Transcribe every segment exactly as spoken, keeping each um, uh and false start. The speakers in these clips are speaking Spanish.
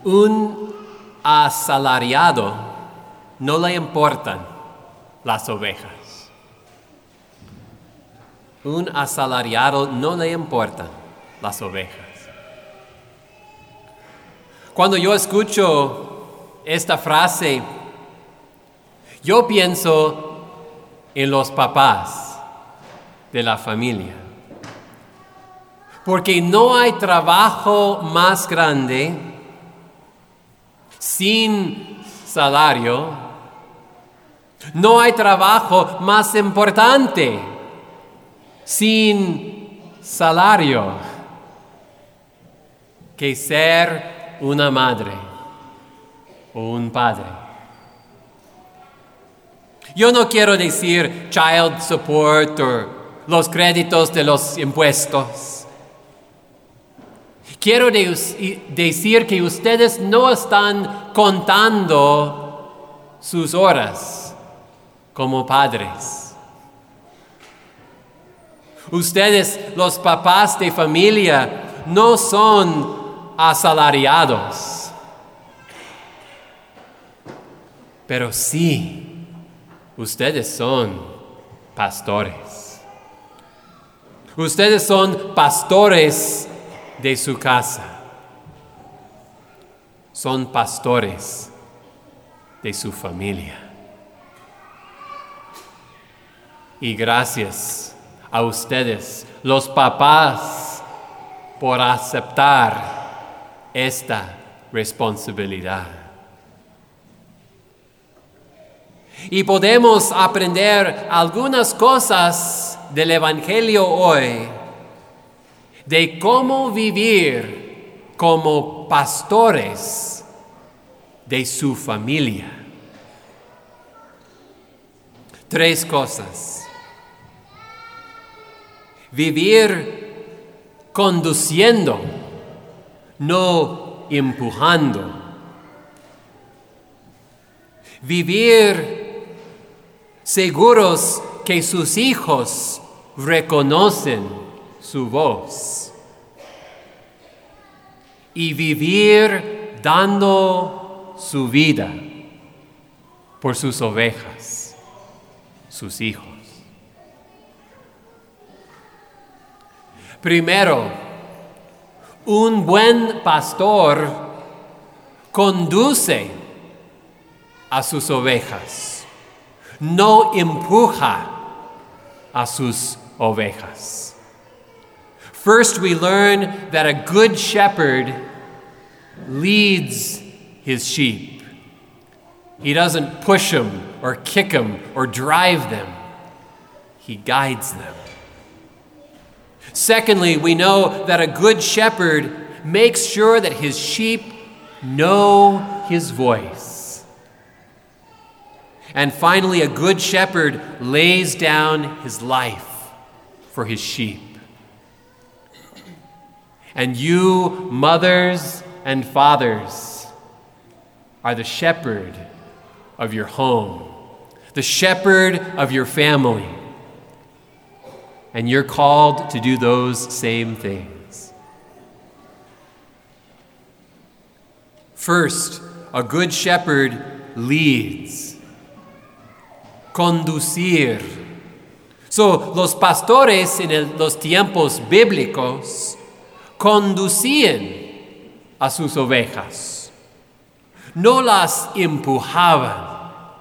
Un asalariado no le importan las ovejas. Un asalariado no le importan las ovejas. Cuando yo escucho esta frase, yo pienso en los papás de la familia. Porque no hay trabajo más grande sin salario. No hay trabajo más importante sin salario que ser una madre o un padre. Yo no quiero decir child support o los créditos de los impuestos. Quiero de- decir que ustedes no están contando sus horas como padres. Ustedes, los papás de familia, no son asalariados. Pero sí, ustedes son pastores. Ustedes son pastores de su casa. Son pastores de su familia. Y gracias a ustedes, los papás, por aceptar esta responsabilidad. Y podemos aprender algunas cosas del Evangelio hoy, de cómo vivir como pastores de su familia. Tres cosas. Vivir conduciendo, no empujando. Vivir seguros que sus hijos reconocen su voz. Y vivir dando su vida por sus ovejas, sus hijos. Primero, un buen pastor conduce a sus ovejas, no empuja a sus ovejas. First, we learn that a good shepherd leads his sheep. He doesn't push them or kick them or drive them. He guides them. Secondly, we know that a good shepherd makes sure that his sheep know his voice. And finally, a good shepherd lays down his life for his sheep. And you, mothers and fathers, are the shepherd of your home, the shepherd of your family. And you're called to do those same things. First, a good shepherd leads. Conducir. So, los pastores en el, los tiempos bíblicos conducían a sus ovejas. No las empujaban.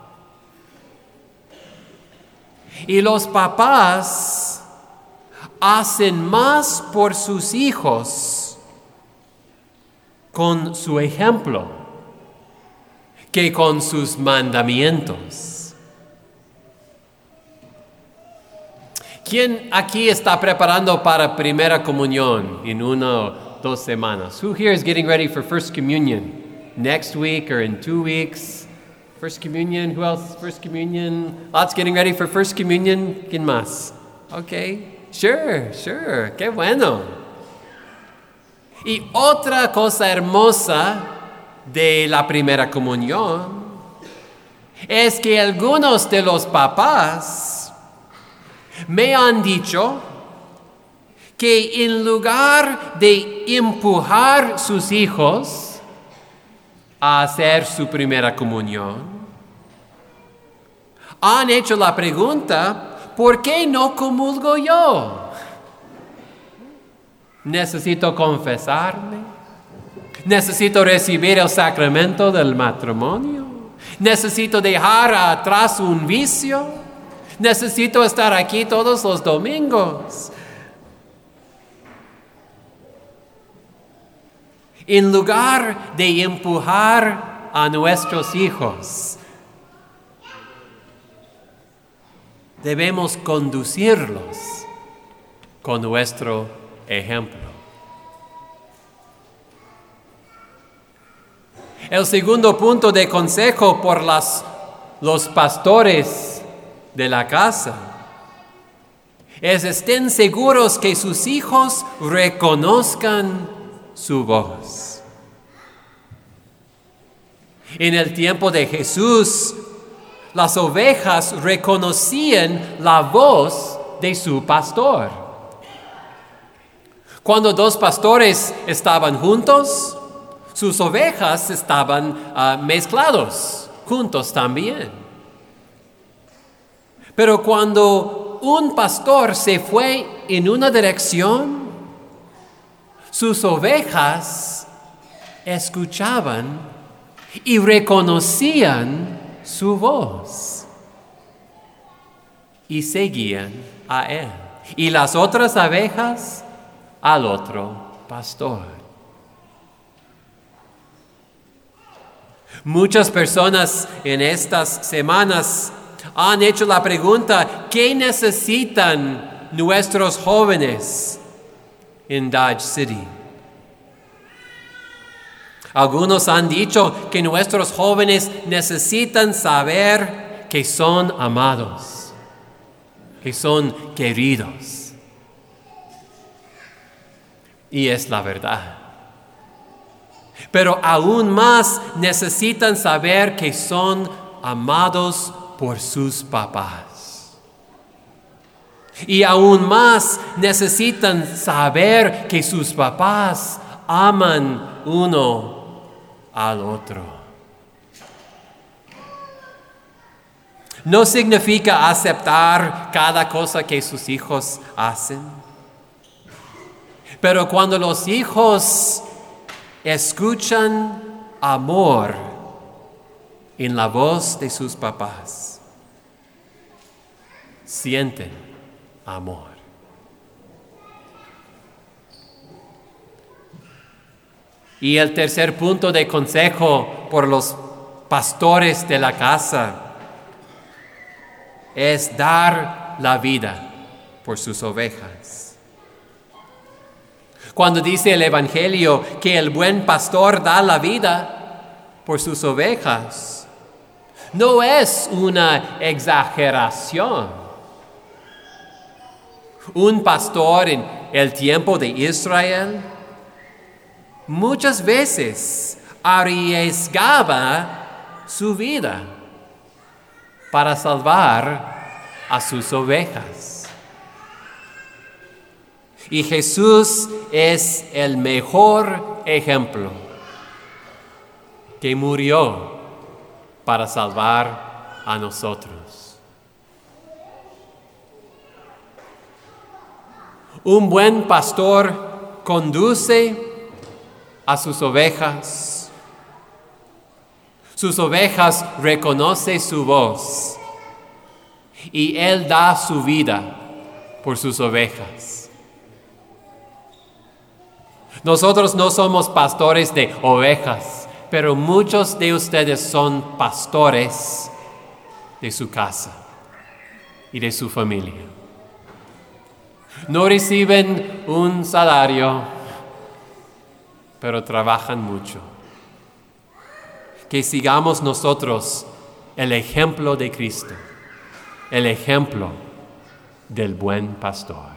Y los papás hacen más por sus hijos con su ejemplo que con sus mandamientos. ¿Quién aquí está preparando para primera comunión en una o dos semanas? Who here is getting ready for First Communion next week or in two weeks? First Communion, who else? First Communion. Lots getting ready for First Communion. ¿Quién más? Okay. Sure, sure, qué bueno. Y otra cosa hermosa de la primera comunión es que algunos de los papás me han dicho que en lugar de empujar sus hijos, a hacer su primera comunión? Han hecho la pregunta, ¿por qué no comulgo yo? ¿Necesito confesarme? ¿Necesito recibir el sacramento del matrimonio? ¿Necesito dejar atrás un vicio? ¿Necesito estar aquí todos los domingos? En lugar de empujar a nuestros hijos, debemos conducirlos con nuestro ejemplo. El segundo punto de consejo por las, los pastores de la casa es: estén seguros que sus hijos reconozcan su voz. En el tiempo de Jesús, las ovejas reconocían la voz de su pastor. Cuando dos pastores estaban juntos, sus ovejas estaban uh, mezclados juntos también. Pero cuando un pastor se fue en una dirección, sus ovejas escuchaban y reconocían su voz y seguían a él. Y las otras ovejas al otro pastor. Muchas personas en estas semanas han hecho la pregunta: ¿qué necesitan nuestros jóvenes en Dodge City? Algunos han dicho que nuestros jóvenes necesitan saber que son amados, que son queridos. Y es la verdad. Pero aún más necesitan saber que son amados por sus papás. Y aún más necesitan saber que sus papás aman uno al otro. No significa aceptar cada cosa que sus hijos hacen. Pero cuando los hijos escuchan amor en la voz de sus papás, sienten amor. Y el tercer punto de consejo por los pastores de la casa es dar la vida por sus ovejas. Cuando dice el Evangelio que el buen pastor da la vida por sus ovejas, no es una exageración. Un pastor en el tiempo de Israel muchas veces arriesgaba su vida para salvar a sus ovejas. Y Jesús es el mejor ejemplo, que murió para salvar a nosotros. Un buen pastor conduce a sus ovejas. Sus ovejas reconocen su voz y Él da su vida por sus ovejas. Nosotros no somos pastores de ovejas, pero muchos de ustedes son pastores de su casa y de su familia. No reciben un salario, pero trabajan mucho. Que sigamos nosotros el ejemplo de Cristo, el ejemplo del buen pastor.